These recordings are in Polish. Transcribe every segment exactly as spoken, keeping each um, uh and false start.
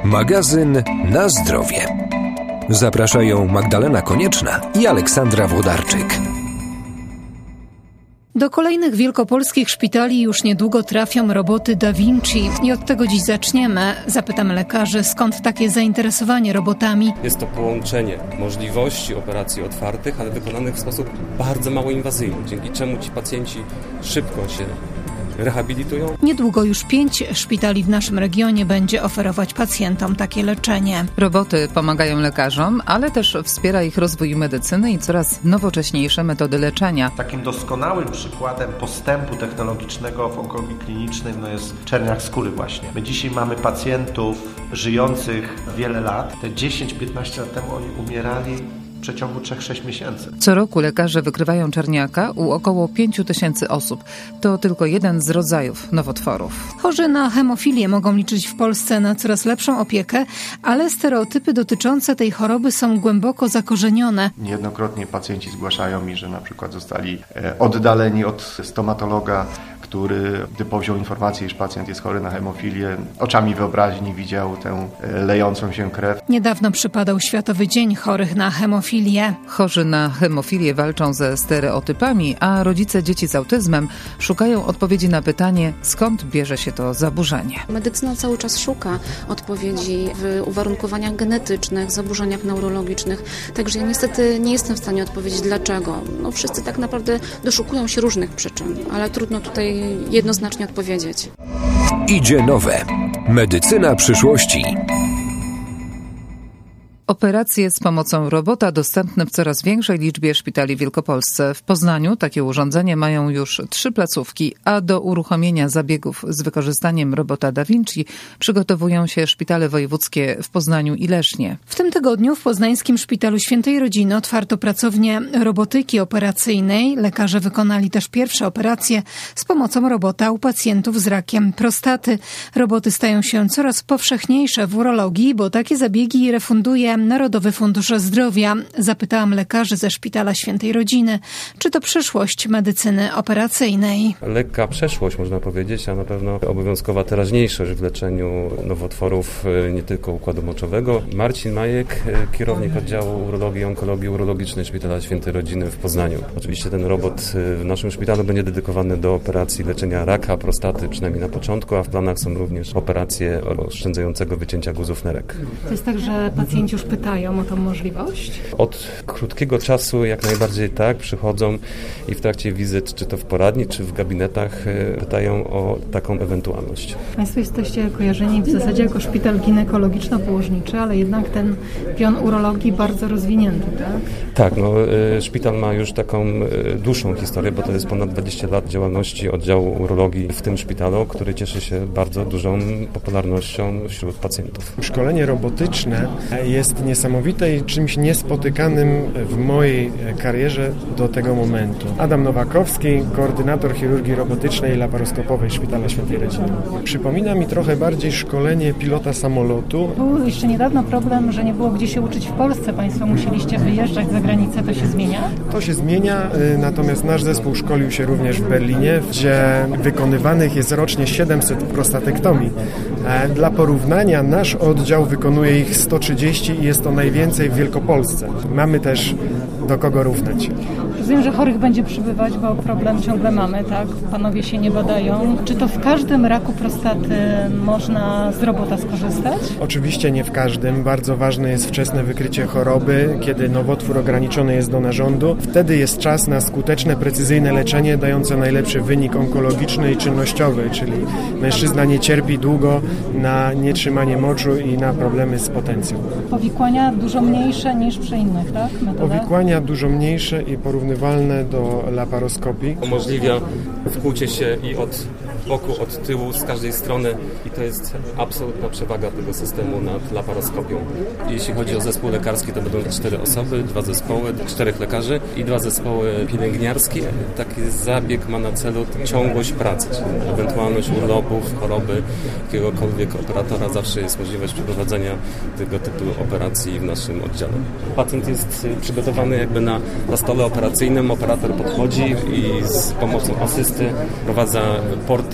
Magazyn Na zdrowie. Zapraszają Magdalena Konieczna i Aleksandra Włodarczyk. Do kolejnych wielkopolskich szpitali już niedługo trafią roboty Da Vinci i od tego dziś zaczniemy. Zapytamy lekarzy, skąd takie zainteresowanie robotami. Jest to połączenie możliwości operacji otwartych, ale wykonanych w sposób bardzo mało inwazyjny, dzięki czemu ci pacjenci szybko się rehabilitują. Niedługo już pięć szpitali w naszym regionie będzie oferować pacjentom takie leczenie. Roboty pomagają lekarzom, ale też wspiera ich rozwój medycyny i coraz nowocześniejsze metody leczenia. Takim doskonałym przykładem postępu technologicznego w onkologii klinicznej no jest czerniak skóry właśnie. My dzisiaj mamy pacjentów żyjących wiele lat. Te dziesięć piętnaście lat temu oni umierali w przeciągu trzech do sześciu miesięcy. Co roku lekarze wykrywają czerniaka u około pięciu tysięcy osób. To tylko jeden z rodzajów nowotworów. Chorzy na hemofilię mogą liczyć w Polsce na coraz lepszą opiekę, ale stereotypy dotyczące tej choroby są głęboko zakorzenione. Niejednokrotnie pacjenci zgłaszają mi, że na przykład zostali oddaleni od stomatologa, który, gdy powziął informację, iż pacjent jest chory na hemofilię, oczami wyobraźni widział tę lejącą się krew. Niedawno przypadał Światowy Dzień Chorych na Hemofilię. Chorzy na hemofilię walczą ze stereotypami, a rodzice dzieci z autyzmem szukają odpowiedzi na pytanie, skąd bierze się to zaburzenie. Medycyna cały czas szuka odpowiedzi w uwarunkowaniach genetycznych, zaburzeniach neurologicznych, także ja niestety nie jestem w stanie odpowiedzieć dlaczego. No, wszyscy tak naprawdę doszukują się różnych przyczyn, ale trudno tutaj jednoznacznie odpowiedzieć. Idzie nowe. Medycyna przyszłości. Operacje z pomocą robota dostępne w coraz większej liczbie szpitali w Wielkopolsce. W Poznaniu takie urządzenie mają już trzy placówki, a do uruchomienia zabiegów z wykorzystaniem robota Da Vinci przygotowują się szpitale wojewódzkie w Poznaniu i Lesznie. W tym tygodniu w Poznańskim Szpitalu Świętej Rodziny otwarto pracownię robotyki operacyjnej. Lekarze wykonali też pierwsze operacje z pomocą robota u pacjentów z rakiem prostaty. Roboty stają się coraz powszechniejsze w urologii, bo takie zabiegi refunduje Narodowy Fundusz Zdrowia. Zapytałam lekarzy ze Szpitala Świętej Rodziny, czy to przyszłość medycyny operacyjnej. Lekka przeszłość, można powiedzieć, a na pewno obowiązkowa teraźniejszość w leczeniu nowotworów nie tylko układu moczowego. Marcin Majek, kierownik oddziału urologii i onkologii urologicznej Szpitala Świętej Rodziny w Poznaniu. Oczywiście ten robot w naszym szpitalu będzie dedykowany do operacji leczenia raka prostaty, przynajmniej na początku, a w planach są również operacje oszczędzającego wycięcia guzów nerek. To jest tak, że pacjenci już pytają o tą możliwość? Od krótkiego czasu jak najbardziej tak, przychodzą i w trakcie wizyt, czy to w poradni, czy w gabinetach, pytają o taką ewentualność. Państwo jesteście kojarzeni w zasadzie jako szpital ginekologiczno-położniczy, ale jednak ten pion urologii bardzo rozwinięty, tak? Tak, no szpital ma już taką dłuższą historię, bo to jest ponad dwadzieścia lat działalności oddziału urologii w tym szpitalu, który cieszy się bardzo dużą popularnością wśród pacjentów. Szkolenie robotyczne jest niesamowite i czymś niespotykanym w mojej karierze do tego momentu. Adam Nowakowski, koordynator chirurgii robotycznej i laparoskopowej Szpitala Świętej Rodziny. Przypomina mi trochę bardziej szkolenie pilota samolotu. Był jeszcze niedawno problem, że nie było gdzie się uczyć w Polsce. Państwo musieliście wyjeżdżać za granicę. To się zmienia? To się zmienia, natomiast nasz zespół szkolił się również w Berlinie, gdzie wykonywanych jest rocznie siedemset prostatektomii. Dla porównania nasz oddział wykonuje ich sto trzydzieści i jest to najwięcej w Wielkopolsce. Mamy też do kogo równać. Rozumiem, że chorych będzie przybywać, bo problem ciągle mamy, tak? Panowie się nie badają. Czy to w każdym raku prostaty można z robota skorzystać? Oczywiście nie w każdym. Bardzo ważne jest wczesne wykrycie choroby, kiedy nowotwór ograniczony jest do narządu. Wtedy jest czas na skuteczne, precyzyjne leczenie dające najlepszy wynik onkologiczny i czynnościowy, czyli mężczyzna nie cierpi długo na nietrzymanie moczu i na problemy z potencją. Powikłania dużo mniejsze niż przy innych, tak? Metodach? Powikłania dużo mniejsze i porównywalne do laparoskopii. Umożliwia wkłucie się i od boku, od tyłu, z każdej strony i to jest absolutna przewaga tego systemu nad laparoskopią. Jeśli chodzi o zespół lekarski, to będą cztery osoby, dwa zespoły, czterech lekarzy i dwa zespoły pielęgniarskie. Taki zabieg ma na celu ciągłość pracy, czyli ewentualność urlopów, choroby, jakiegokolwiek operatora. Zawsze jest możliwość przeprowadzenia tego typu operacji w naszym oddziale. Pacjent jest przygotowany jakby na, na stole operacyjnym, operator podchodzi i z pomocą asysty wprowadza porty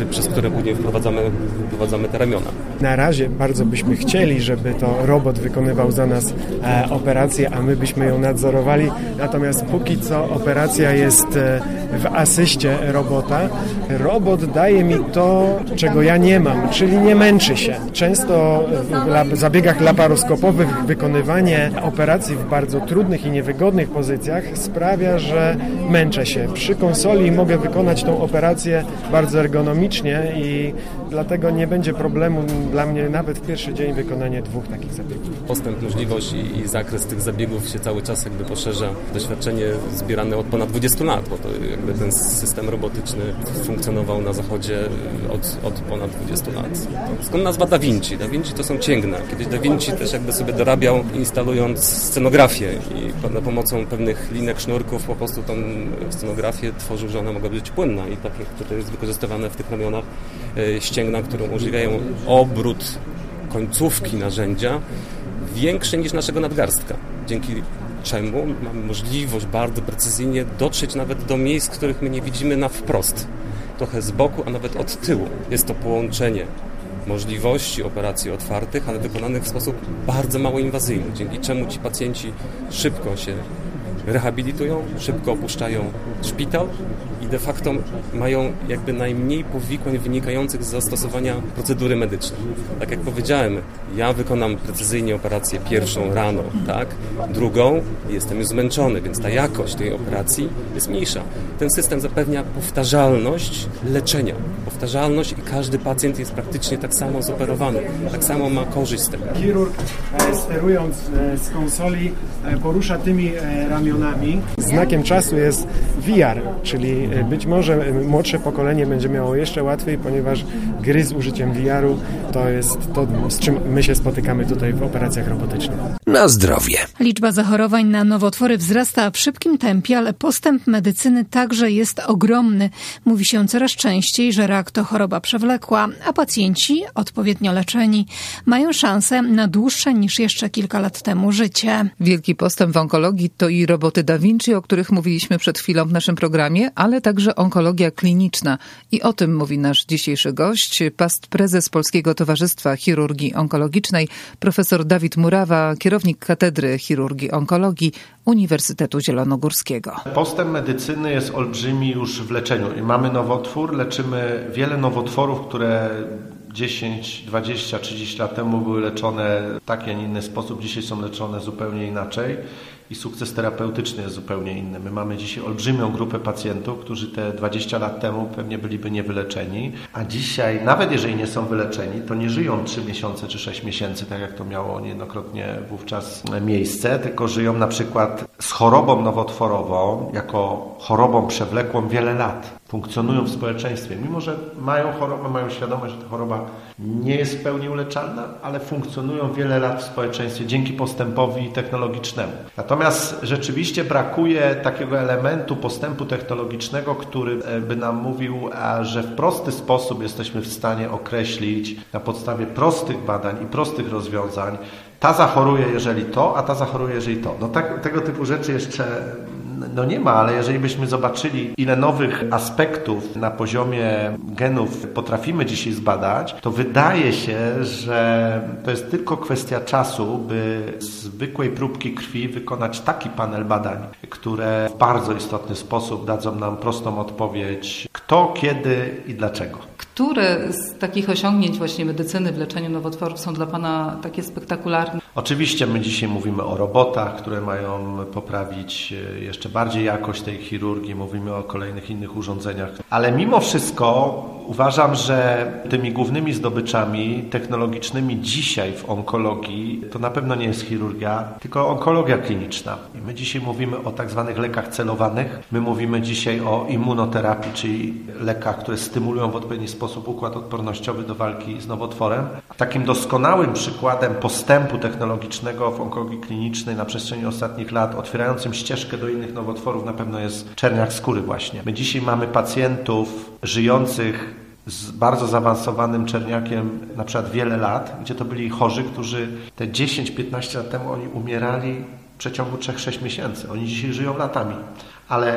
przez które później wprowadzamy, wprowadzamy te ramiona. Na razie bardzo byśmy chcieli, żeby to robot wykonywał za nas e, operację, a my byśmy ją nadzorowali. Natomiast póki co operacja jest e, w asyście robota. Robot daje mi to, czego ja nie mam, czyli nie męczy się. Często w lab, zabiegach laparoskopowych wykonywanie operacji w bardzo trudnych i niewygodnych pozycjach sprawia, że męczę się. Przy konsoli mogę wykonać tą operację bardzo ergonomicznie i dlatego nie będzie problemu dla mnie nawet w pierwszy dzień wykonanie dwóch takich zabiegów. Postęp, możliwość i, i zakres tych zabiegów się cały czas jakby poszerza. Doświadczenie zbierane od ponad dwudziestu lat, bo to jakby ten system robotyczny funkcjonował na zachodzie od, od ponad dwudziestu lat. Skąd nazwa Da Vinci? Da Vinci to są cięgna. Kiedyś Da Vinci też jakby sobie dorabiał, instalując scenografię i za pomocą pewnych linek, sznurków po prostu tą scenografię tworzył, że ona mogła być płynna i tak jak tutaj jest wykorzystywane w tych ramionach ścięgna, które umożliwiają obrót końcówki narzędzia większy niż naszego nadgarstka. Dzięki czemu mamy możliwość bardzo precyzyjnie dotrzeć nawet do miejsc, których my nie widzimy na wprost. Trochę z boku, a nawet od tyłu. Jest to połączenie możliwości operacji otwartych, ale wykonanych w sposób bardzo mało inwazyjny, dzięki czemu ci pacjenci szybko się rehabilitują, szybko opuszczają szpital i de facto mają jakby najmniej powikłań wynikających z zastosowania procedury medycznej. Tak jak powiedziałem, ja wykonam precyzyjnie operację pierwszą rano, tak? Drugą jestem już zmęczony, więc ta jakość tej operacji jest mniejsza. Ten system zapewnia powtarzalność leczenia. Powtarzalność i każdy pacjent jest praktycznie tak samo zoperowany, tak samo ma korzyść z tego. Chirurg sterując z konsoli porusza tymi ramionami. Znakiem czasu jest V R, czyli być może młodsze pokolenie będzie miało jeszcze łatwiej, ponieważ gry z użyciem V R-u to jest to, z czym my się spotykamy tutaj w operacjach robotycznych. Na zdrowie. Liczba zachorowań na nowotwory wzrasta w szybkim tempie, ale postęp medycyny także jest ogromny. Mówi się coraz częściej, że rak to choroba przewlekła, a pacjenci, odpowiednio leczeni, mają szansę na dłuższe niż jeszcze kilka lat temu życie. Wielki postęp w onkologii to i roboty Da Vinci, o których mówiliśmy przed chwilą w naszym programie, ale także onkologia kliniczna. I o tym mówi nasz dzisiejszy gość, past prezes Polskiego Towarzystwa Chirurgii Onkologicznej, profesor Dawid Murawa, kierownik Katedry Chirurgii Onkologii Uniwersytetu Zielonogórskiego. Postęp medycyny jest olbrzymi już w leczeniu. I mamy nowotwór, leczymy wiele nowotworów, które dziesięć, dwadzieścia, trzydzieści lat temu były leczone w taki, a nie inny sposób. Dzisiaj są leczone zupełnie inaczej i sukces terapeutyczny jest zupełnie inny. My mamy dzisiaj olbrzymią grupę pacjentów, którzy te dwadzieścia lat temu pewnie byliby niewyleczeni, a dzisiaj, nawet jeżeli nie są wyleczeni, to nie żyją trzy miesiące czy sześć miesięcy, tak jak to miało niejednokrotnie wówczas miejsce, tylko żyją na przykład z chorobą nowotworową, jako chorobą przewlekłą wiele lat. Funkcjonują w społeczeństwie, mimo że mają chorobę, mają świadomość, że ta choroba nie jest w pełni uleczalna, ale funkcjonują wiele lat w społeczeństwie dzięki postępowi technologicznemu. Natomiast rzeczywiście brakuje takiego elementu postępu technologicznego, który by nam mówił, że w prosty sposób jesteśmy w stanie określić na podstawie prostych badań i prostych rozwiązań, ta zachoruje, jeżeli to, a ta zachoruje, jeżeli to. No tak, tego typu rzeczy jeszcze no nie ma, ale jeżeli byśmy zobaczyli, ile nowych aspektów na poziomie genów potrafimy dzisiaj zbadać, to wydaje się, że to jest tylko kwestia czasu, by z zwykłej próbki krwi wykonać taki panel badań, które w bardzo istotny sposób dadzą nam prostą odpowiedź, kto, kiedy i dlaczego. Które z takich osiągnięć właśnie medycyny w leczeniu nowotworów są dla Pana takie spektakularne? Oczywiście my dzisiaj mówimy o robotach, które mają poprawić jeszcze bardziej jakość tej chirurgii, mówimy o kolejnych innych urządzeniach, ale mimo wszystko uważam, że tymi głównymi zdobyczami technologicznymi dzisiaj w onkologii to na pewno nie jest chirurgia, tylko onkologia kliniczna. I my dzisiaj mówimy o tak zwanych lekach celowanych, my mówimy dzisiaj o immunoterapii, czyli lekach, które stymulują w odpowiedni sposób układ odpornościowy do walki z nowotworem. Takim doskonałym przykładem postępu technologicznego w onkologii klinicznej na przestrzeni ostatnich lat, otwierającym ścieżkę do innych nowotworów, na pewno jest czerniak skóry właśnie. My dzisiaj mamy pacjentów żyjących z bardzo zaawansowanym czerniakiem na przykład wiele lat, gdzie to byli chorzy, którzy te dziesięć piętnaście lat temu oni umierali w przeciągu trzy do trzech miesięcy. Oni dzisiaj żyją latami. Ale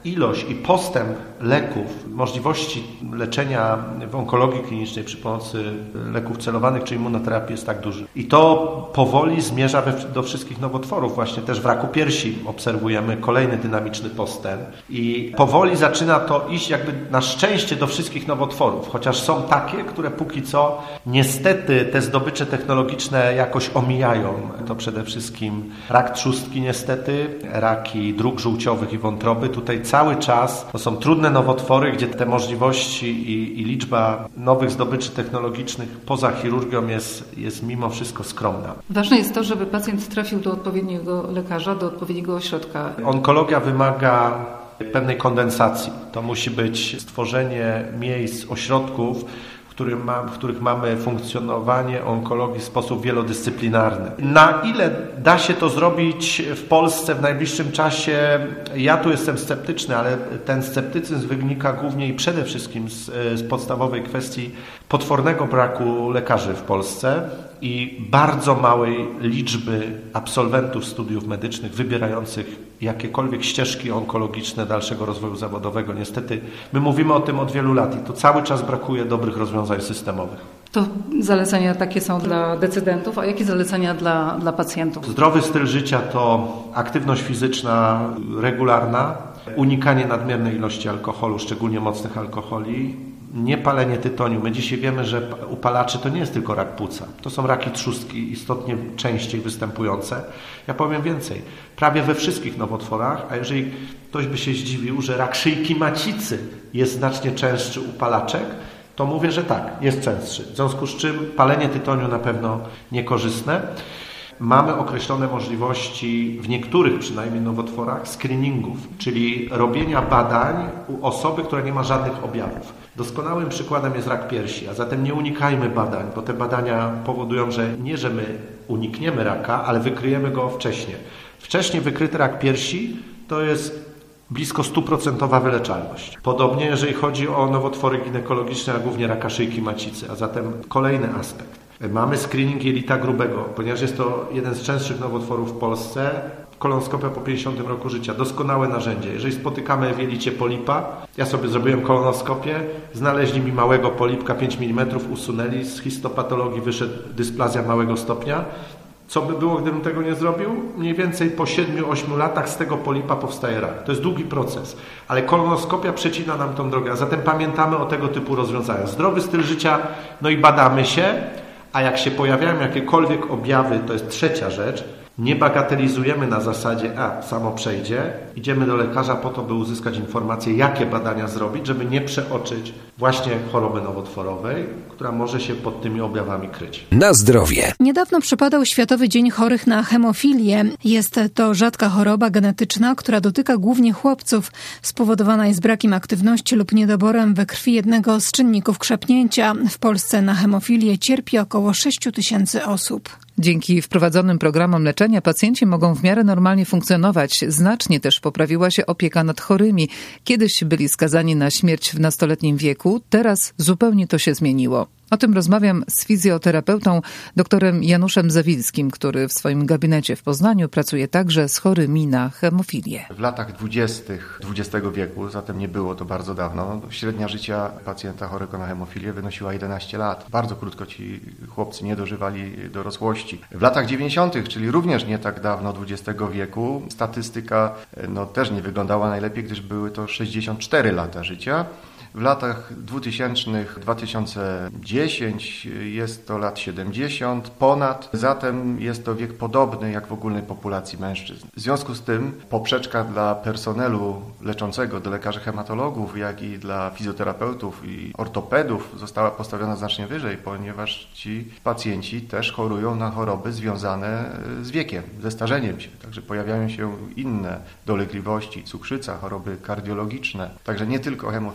ilość i postęp leków, możliwości leczenia w onkologii klinicznej przy pomocy leków celowanych czy immunoterapii jest tak duży. I to powoli zmierza do wszystkich nowotworów. Właśnie też w raku piersi obserwujemy kolejny dynamiczny postęp i powoli zaczyna to iść jakby na szczęście do wszystkich nowotworów, chociaż są takie, które póki co niestety te zdobycze technologiczne jakoś omijają. To przede wszystkim rak trzustki niestety, raki dróg żółciowych i wątroby. Tutaj cały czas to są trudne nowotwory, gdzie te możliwości i, i liczba nowych zdobyczy technologicznych poza chirurgią jest, jest mimo wszystko skromna. Ważne jest to, żeby pacjent trafił do odpowiedniego lekarza, do odpowiedniego ośrodka. Onkologia wymaga pewnej kondensacji. To musi być stworzenie miejsc, ośrodków, w, którym ma, w których mamy funkcjonowanie onkologii w sposób wielodyscyplinarny. Na ile da się to zrobić w Polsce w najbliższym czasie? Ja tu jestem sceptyczny, ale ten sceptycyzm wynika głównie i przede wszystkim z, z podstawowej kwestii potwornego braku lekarzy w Polsce i bardzo małej liczby absolwentów studiów medycznych wybierających jakiekolwiek ścieżki onkologiczne dalszego rozwoju zawodowego. Niestety my mówimy o tym od wielu lat i to cały czas brakuje dobrych rozwiązań systemowych. To zalecenia takie są dla decydentów, a jakie zalecenia dla, dla pacjentów? Zdrowy styl życia to aktywność fizyczna regularna, unikanie nadmiernej ilości alkoholu, szczególnie mocnych alkoholi, niepalenie tytoniu. My dzisiaj wiemy, że u palaczy to nie jest tylko rak płuca. To są raki trzustki istotnie częściej występujące. Ja powiem więcej. Prawie we wszystkich nowotworach, a jeżeli ktoś by się zdziwił, że rak szyjki macicy jest znacznie częstszy u palaczek, to mówię, że tak, jest częstszy. W związku z czym palenie tytoniu na pewno niekorzystne. Mamy określone możliwości w niektórych przynajmniej nowotworach screeningów, czyli robienia badań u osoby, która nie ma żadnych objawów. Doskonałym przykładem jest rak piersi, a zatem nie unikajmy badań, bo te badania powodują, że nie, że my unikniemy raka, ale wykryjemy go wcześniej. Wcześniej wykryty rak piersi to jest blisko stuprocentowa wyleczalność. Podobnie jeżeli chodzi o nowotwory ginekologiczne, a głównie raka szyjki macicy, a zatem kolejny aspekt. Mamy screening jelita grubego, ponieważ jest to jeden z częstszych nowotworów w Polsce. Kolonoskopia po pięćdziesiątym roku życia, doskonałe narzędzie. Jeżeli spotykamy w jelicie polipa, ja sobie zrobiłem kolonoskopię, znaleźli mi małego polipka pięć milimetrów, usunęli, z histopatologii wyszedł dysplazja małego stopnia. Co by było, gdybym tego nie zrobił? Mniej więcej po siedmiu ośmiu latach z tego polipa powstaje rak. To jest długi proces, ale kolonoskopia przecina nam tą drogę, a zatem pamiętamy o tego typu rozwiązaniach. Zdrowy styl życia, no i badamy się, a jak się pojawiają jakiekolwiek objawy, to jest trzecia rzecz, nie bagatelizujemy na zasadzie, a samo przejdzie, idziemy do lekarza po to, by uzyskać informacje, jakie badania zrobić, żeby nie przeoczyć właśnie choroby nowotworowej, która może się pod tymi objawami kryć. Na zdrowie. Niedawno przypadał Światowy Dzień Chorych na Hemofilię. Jest to rzadka choroba genetyczna, która dotyka głównie chłopców. Spowodowana jest brakiem aktywności lub niedoborem we krwi jednego z czynników krzepnięcia. W Polsce na hemofilię cierpi około sześć tysięcy osób. Dzięki wprowadzonym programom leczenia pacjenci mogą w miarę normalnie funkcjonować. Znacznie też poprawiła się opieka nad chorymi. Kiedyś byli skazani na śmierć w nastoletnim wieku, teraz zupełnie to się zmieniło. O tym rozmawiam z fizjoterapeutą doktorem Januszem Zawilskim, który w swoim gabinecie w Poznaniu pracuje także z chorymi na hemofilię. W latach dwudziestych dwudziestego wieku, zatem nie było to bardzo dawno, średnia życia pacjenta chorego na hemofilię wynosiła jedenaście lat. Bardzo krótko ci chłopcy nie dożywali dorosłości. W latach dziewięćdziesiątych, czyli również nie tak dawno dwudziestego wieku, statystyka no, też nie wyglądała najlepiej, gdyż były to sześćdziesiąt cztery lata życia. W latach dwutysięcznych do dwa tysiące dziesiątego jest to lat siedemdziesiąt ponad, zatem jest to wiek podobny jak w ogólnej populacji mężczyzn. W związku z tym poprzeczka dla personelu leczącego, dla lekarzy hematologów, jak i dla fizjoterapeutów i ortopedów została postawiona znacznie wyżej, ponieważ ci pacjenci też chorują na choroby związane z wiekiem, ze starzeniem się. Także pojawiają się inne dolegliwości, cukrzyca, choroby kardiologiczne, także nie tylko hemofilia. Wtedy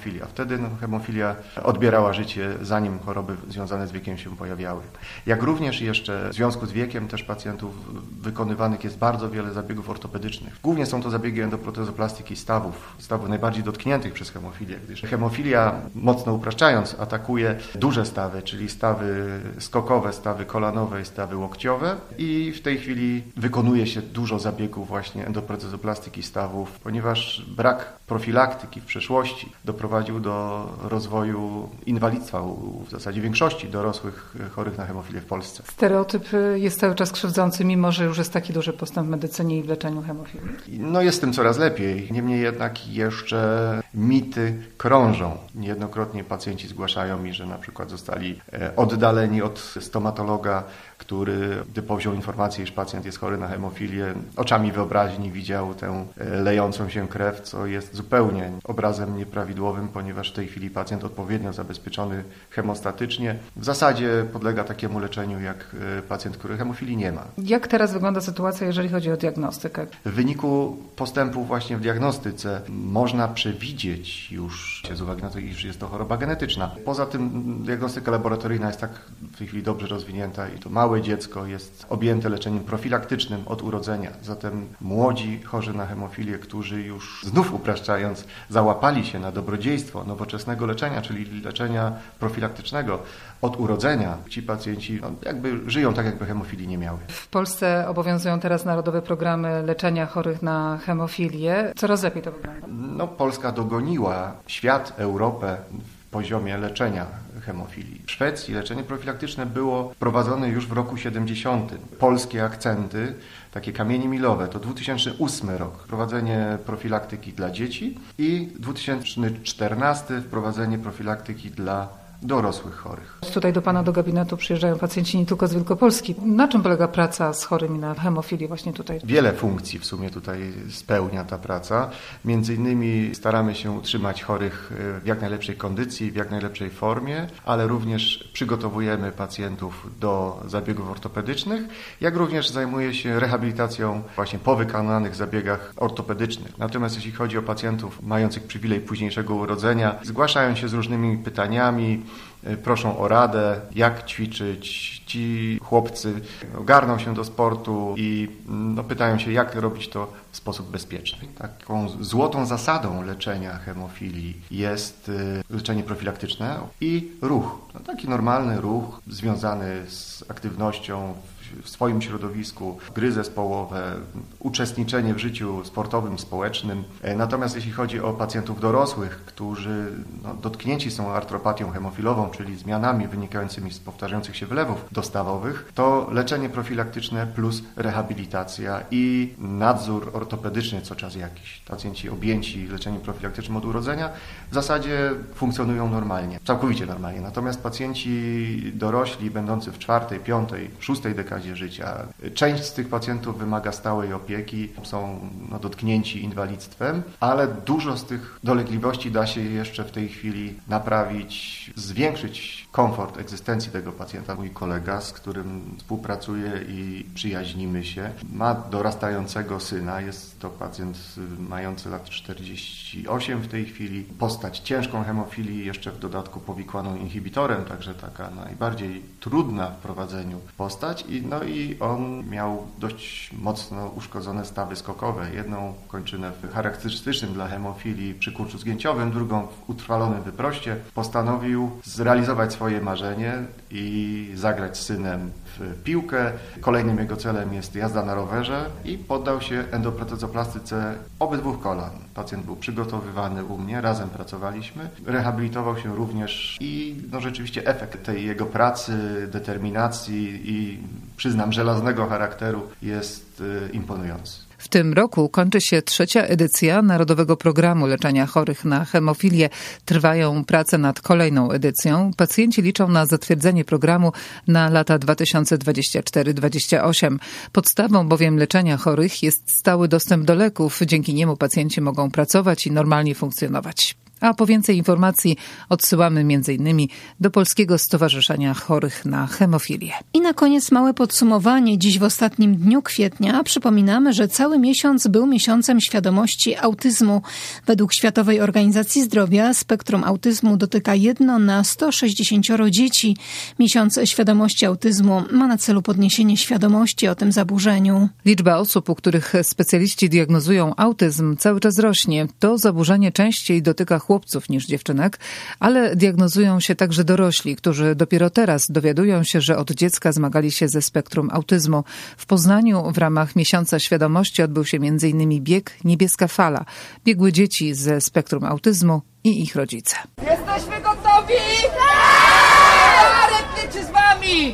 wtedy no, hemofilia odbierała życie, zanim choroby związane z wiekiem się pojawiały. Jak również jeszcze w związku z wiekiem też pacjentów wykonywanych jest bardzo wiele zabiegów ortopedycznych. Głównie są to zabiegi endoprotezoplastyki stawów, stawów najbardziej dotkniętych przez hemofilię, gdyż hemofilia, mocno upraszczając, atakuje duże stawy, czyli stawy skokowe, stawy kolanowe i stawy łokciowe i w tej chwili wykonuje się dużo zabiegów właśnie endoprotezoplastyki stawów, ponieważ brak profilaktyki w przeszłości doprowadził do rozwoju inwalidztwa u w zasadzie większości dorosłych chorych na hemofilię w Polsce. Stereotyp jest cały czas krzywdzący, mimo że już jest taki duży postęp w medycynie i w leczeniu hemofilii. No jest tym coraz lepiej. Niemniej jednak jeszcze mity krążą. Niejednokrotnie pacjenci zgłaszają mi, że na przykład zostali oddaleni od stomatologa, który, gdy powziął informację, iż pacjent jest chory na hemofilię, oczami wyobraźni widział tę lejącą się krew, co jest zupełnie obrazem nieprawidłowym, ponieważ w tej chwili pacjent odpowiednio zabezpieczony hemostatycznie w zasadzie podlega takiemu leczeniu jak pacjent, który hemofilii nie ma. Jak teraz wygląda sytuacja, jeżeli chodzi o diagnostykę? W wyniku postępów właśnie w diagnostyce można przewidzieć już, z uwagi na to, iż jest to choroba genetyczna. Poza tym diagnostyka laboratoryjna jest tak w tej chwili dobrze rozwinięta i to małe dziecko jest objęte leczeniem profilaktycznym od urodzenia. Zatem młodzi chorzy na hemofilię, którzy już znów upraszczając załapali się na dobrodziejstwo nowoczesnego leczenia, czyli leczenia profilaktycznego od urodzenia, ci pacjenci no, jakby żyją tak, jakby hemofilii nie miały. W Polsce obowiązują teraz narodowe programy leczenia chorych na hemofilię. Coraz lepiej to wygląda. No, Polska dogoniła świat, Europę w poziomie leczenia hemofilii. W Szwecji leczenie profilaktyczne było prowadzone już w roku siedemdziesiątym. Polskie akcenty, takie kamienie milowe, to dwa tysiące ósmy rok, wprowadzenie profilaktyki dla dzieci i dwa tysiące czternasty wprowadzenie profilaktyki dla dorosłych chorych. Tutaj do Pana do gabinetu przyjeżdżają pacjenci nie tylko z Wielkopolski. Na czym polega praca z chorymi na hemofilię właśnie tutaj? Wiele funkcji w sumie tutaj spełnia ta praca. Między innymi staramy się utrzymać chorych w jak najlepszej kondycji, w jak najlepszej formie, ale również przygotowujemy pacjentów do zabiegów ortopedycznych, jak również zajmuje się rehabilitacją właśnie po wykonanych zabiegach ortopedycznych. Natomiast jeśli chodzi o pacjentów mających przywilej późniejszego urodzenia, zgłaszają się z różnymi pytaniami, proszą o radę, jak ćwiczyć. Ci chłopcy garną się do sportu i no, pytają się, jak robić to w sposób bezpieczny. Taką złotą zasadą leczenia hemofilii jest leczenie profilaktyczne i ruch. No, taki normalny ruch związany z aktywnością w swoim środowisku, gry zespołowe, uczestniczenie w życiu sportowym, społecznym. Natomiast jeśli chodzi o pacjentów dorosłych, którzy no, dotknięci są artropatią hemofilową, czyli zmianami wynikającymi z powtarzających się wylewów dostawowych, to leczenie profilaktyczne plus rehabilitacja i nadzór ortopedyczny co czas jakiś. Pacjenci objęci leczeniem profilaktycznym od urodzenia w zasadzie funkcjonują normalnie, całkowicie normalnie. Natomiast pacjenci dorośli, będący w czwartej, piątej, szóstej dekadzie życia. Część z tych pacjentów wymaga stałej opieki, są no, dotknięci inwalidztwem, ale dużo z tych dolegliwości da się jeszcze w tej chwili naprawić, zwiększyć komfort egzystencji tego pacjenta. Mój kolega, z którym współpracuję i przyjaźnimy się, ma dorastającego syna, jest to pacjent mający lat czterdzieści osiem w tej chwili, postać ciężką hemofilii, jeszcze w dodatku powikłaną inhibitorem, także taka najbardziej trudna w prowadzeniu postać i no i on miał dość mocno uszkodzone stawy skokowe. Jedną kończynę w charakterystycznym dla hemofilii przykurczu zgięciowym, drugą w utrwalonym wyproście. Postanowił zrealizować swoje marzenie i zagrać z synem w piłkę. Kolejnym jego celem jest jazda na rowerze i poddał się endoprotezoplastyce obydwu kolan. Pacjent był przygotowywany u mnie, razem pracowaliśmy. Rehabilitował się również i no rzeczywiście efekt tej jego pracy, determinacji i przyznam żelaznego charakteru jest imponujący. W tym roku kończy się trzecia edycja Narodowego Programu Leczenia Chorych na Hemofilię. Trwają prace nad kolejną edycją. Pacjenci liczą na zatwierdzenie programu na lata dwa tysiące dwudziesty czwarty do dwudziestego ósmego. Podstawą bowiem leczenia chorych jest stały dostęp do leków. Dzięki niemu pacjenci mogą pracować i normalnie funkcjonować. A po więcej informacji odsyłamy między innymi do Polskiego Stowarzyszenia Chorych na Hemofilię. I na koniec małe podsumowanie. Dziś w ostatnim dniu kwietnia przypominamy, że cały miesiąc był miesiącem świadomości autyzmu. Według Światowej Organizacji Zdrowia spektrum autyzmu dotyka jedno na sto sześćdziesiąt dzieci. Miesiąc świadomości autyzmu ma na celu podniesienie świadomości o tym zaburzeniu. Liczba osób, u których specjaliści diagnozują autyzm, cały czas rośnie. To zaburzenie częściej dotyka chłopców niż dziewczynek, ale diagnozują się także dorośli, którzy dopiero teraz dowiadują się, że od dziecka zmagali się ze spektrum autyzmu. W Poznaniu w ramach Miesiąca Świadomości odbył się między innymi bieg Niebieska Fala. Biegły dzieci ze spektrum autyzmu i ich rodzice. Jesteśmy gotowi? Tak! Ręcznie z wami!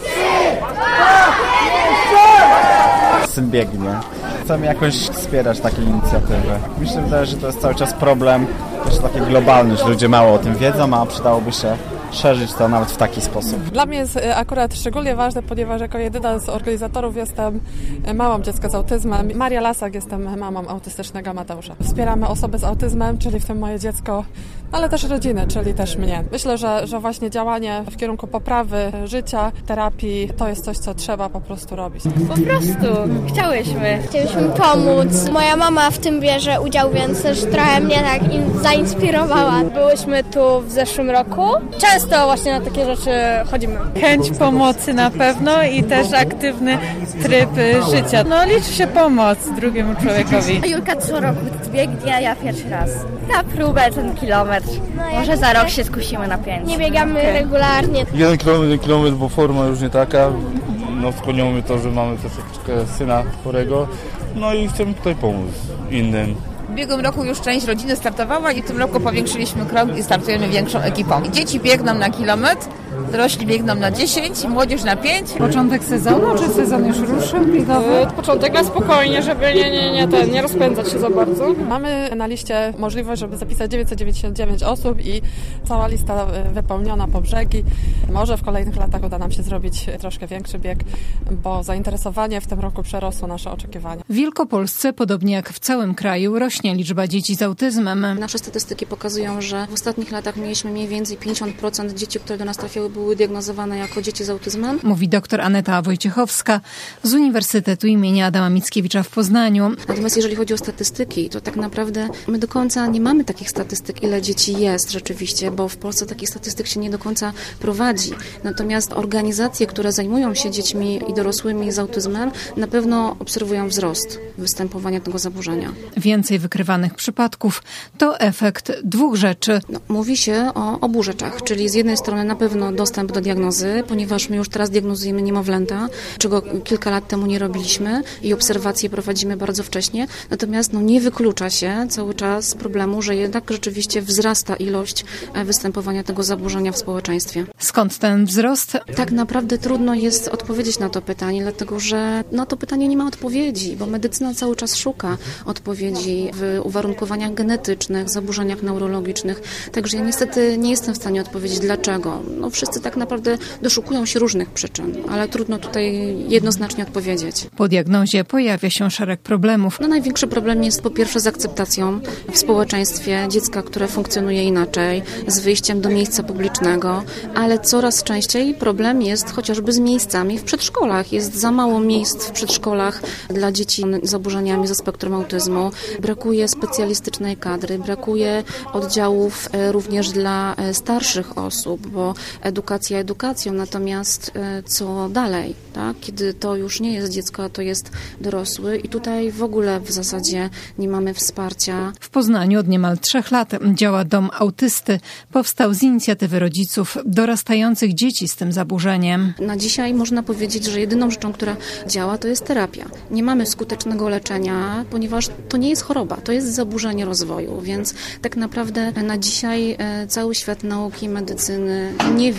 Syn biegnie. Chcemy jakoś wspierać takie inicjatywy. Myślę, że to jest cały czas problem też taki globalny, że ludzie mało o tym wiedzą, a przydałoby się szerzyć to nawet w taki sposób. Dla mnie jest akurat szczególnie ważne, ponieważ jako jedyna z organizatorów jestem mamą dziecka z autyzmem. Maria Lasak, jestem mamą autystycznego Mateusza. Wspieramy osoby z autyzmem, czyli w tym moje dziecko, ale też rodziny, czyli też mnie. Myślę, że, że właśnie działanie w kierunku poprawy życia, terapii, to jest coś, co trzeba po prostu robić. Po prostu chciałyśmy. Chcieliśmy pomóc. Moja mama w tym bierze udział, więc też trochę mnie tak zainspirowała. Byłyśmy tu w zeszłym roku. Często właśnie na takie rzeczy chodzimy. Chęć pomocy na pewno i też aktywny tryb życia. No liczy się pomoc drugiemu człowiekowi. Julka co roku biegnie, a ja pierwszy raz. Na próbę ten kilometr. No, może za rok się skusimy na pięć. Nie biegamy okay. regularnie. Jeden kilometr, jeden kilometr, bo forma już nie taka. No spełniamy to, że mamy też syna chorego. No i chcemy tutaj pomóc innym. W ubiegłym roku już część rodziny startowała i w tym roku powiększyliśmy krąg i startujemy większą ekipą. Dzieci biegną na kilometr, dorośli biegną na dziesięć, młodzież na pięć. Początek sezonu, czy sezon już ruszył biegowy? Początek na spokojnie, żeby nie, nie, nie, ten, nie rozpędzać się za bardzo. Mamy na liście możliwość, żeby zapisać dziewięćset dziewięćdziesiąt dziewięć osób i cała lista wypełniona po brzegi. Może w kolejnych latach uda nam się zrobić troszkę większy bieg, bo zainteresowanie w tym roku przerosło nasze oczekiwania. W Wielkopolsce, podobnie jak w całym kraju, rośnie liczba dzieci z autyzmem. Nasze statystyki pokazują, że w ostatnich latach mieliśmy mniej więcej pięćdziesiąt procent dzieci, które do nas trafiały, były diagnozowane jako dzieci z autyzmem. Mówi dr Aneta Wojciechowska z Uniwersytetu imienia Adama Mickiewicza w Poznaniu. Natomiast jeżeli chodzi o statystyki, to tak naprawdę my do końca nie mamy takich statystyk, ile dzieci jest rzeczywiście, bo w Polsce takich statystyk się nie do końca prowadzi. Natomiast organizacje, które zajmują się dziećmi i dorosłymi z autyzmem, na pewno obserwują wzrost występowania tego zaburzenia. Więcej wykrywanych przypadków to efekt dwóch rzeczy. No, mówi się o obu rzeczach, czyli z jednej strony na pewno dostęp do diagnozy, ponieważ my już teraz diagnozujemy niemowlęta, czego kilka lat temu nie robiliśmy i obserwacje prowadzimy bardzo wcześnie. Natomiast no, nie wyklucza się cały czas problemu, że jednak rzeczywiście wzrasta ilość występowania tego zaburzenia w społeczeństwie. Skąd ten wzrost? Tak naprawdę trudno jest odpowiedzieć na to pytanie, dlatego że na to pytanie nie ma odpowiedzi, bo medycyna cały czas szuka odpowiedzi w uwarunkowaniach genetycznych, zaburzeniach neurologicznych. Także ja niestety nie jestem w stanie odpowiedzieć dlaczego. No, wszyscy tak naprawdę doszukują się różnych przyczyn, ale trudno tutaj jednoznacznie odpowiedzieć. Po diagnozie pojawia się szereg problemów. No, największy problem jest po pierwsze z akceptacją w społeczeństwie dziecka, które funkcjonuje inaczej, z wyjściem do miejsca publicznego, ale coraz częściej problem jest chociażby z miejscami w przedszkolach. Jest za mało miejsc w przedszkolach dla dzieci z zaburzeniami ze spektrum autyzmu. Brakuje specjalistycznej kadry, brakuje oddziałów również dla starszych osób, bo edukacja edukacją, natomiast co dalej, tak? Kiedy to już nie jest dziecko, a to jest dorosły i tutaj w ogóle w zasadzie nie mamy wsparcia. W Poznaniu od niemal trzech lat działa Dom Autysty. Powstał z inicjatywy rodziców dorastających dzieci z tym zaburzeniem. Na dzisiaj można powiedzieć, że jedyną rzeczą, która działa, to jest terapia. Nie mamy skutecznego leczenia, ponieważ to nie jest choroba, to jest zaburzenie rozwoju, więc tak naprawdę na dzisiaj cały świat nauki, medycyny nie wie,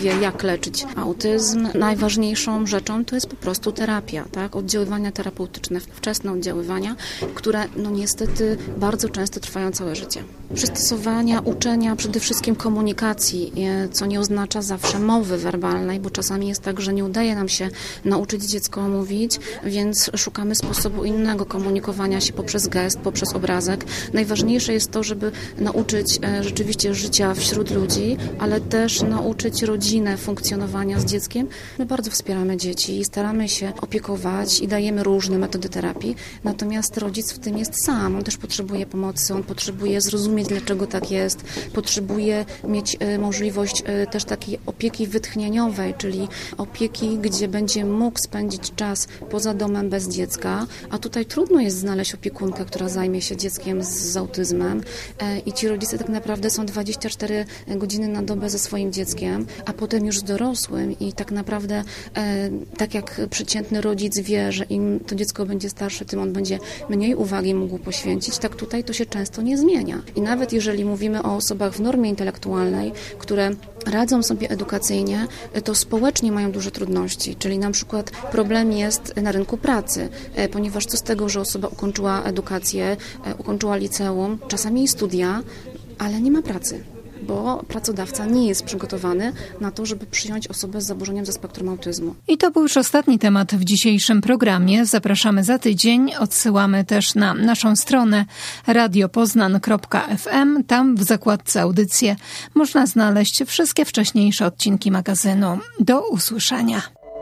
wie, jak leczyć autyzm. Najważniejszą rzeczą to jest po prostu terapia, tak? Oddziaływania terapeutyczne, wczesne oddziaływania, które no niestety bardzo często trwają całe życie. Przystosowania, uczenia, przede wszystkim komunikacji, co nie oznacza zawsze mowy werbalnej, bo czasami jest tak, że nie udaje nam się nauczyć dziecko mówić, więc szukamy sposobu innego komunikowania się poprzez gest, poprzez obrazek. Najważniejsze jest to, żeby nauczyć rzeczywiście życia wśród ludzi, ale też nauczyć rodzinę funkcjonowania z dzieckiem. My bardzo wspieramy dzieci i staramy się opiekować i dajemy różne metody terapii, natomiast rodzic w tym jest sam. On też potrzebuje pomocy, on potrzebuje zrozumieć, dlaczego tak jest, potrzebuje mieć możliwość też takiej opieki wytchnieniowej, czyli opieki, gdzie będzie mógł spędzić czas poza domem bez dziecka, a tutaj trudno jest znaleźć opiekunkę, która zajmie się dzieckiem z, z autyzmem i ci rodzice tak naprawdę są dwadzieścia cztery godziny na dobę ze swoim dzieckiem, a potem już z dorosłym i tak naprawdę tak jak przeciętny rodzic wie, że im to dziecko będzie starsze, tym on będzie mniej uwagi mógł poświęcić, tak tutaj to się często nie zmienia. I nawet jeżeli mówimy o osobach w normie intelektualnej, które radzą sobie edukacyjnie, to społecznie mają duże trudności, czyli na przykład problem jest na rynku pracy, ponieważ co z tego, że osoba ukończyła edukację, ukończyła liceum, czasami i studia, ale nie ma pracy, bo pracodawca nie jest przygotowany na to, żeby przyjąć osobę z zaburzeniem ze spektrum autyzmu. I to był już ostatni temat w dzisiejszym programie. Zapraszamy za tydzień. Odsyłamy też na naszą stronę radio poznan kropka ef em. Tam w zakładce audycje można znaleźć wszystkie wcześniejsze odcinki magazynu. Do usłyszenia.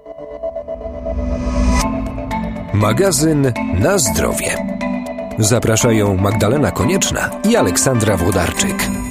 Magazyn Na zdrowie. Zapraszają Magdalena Konieczna i Aleksandra Włodarczyk.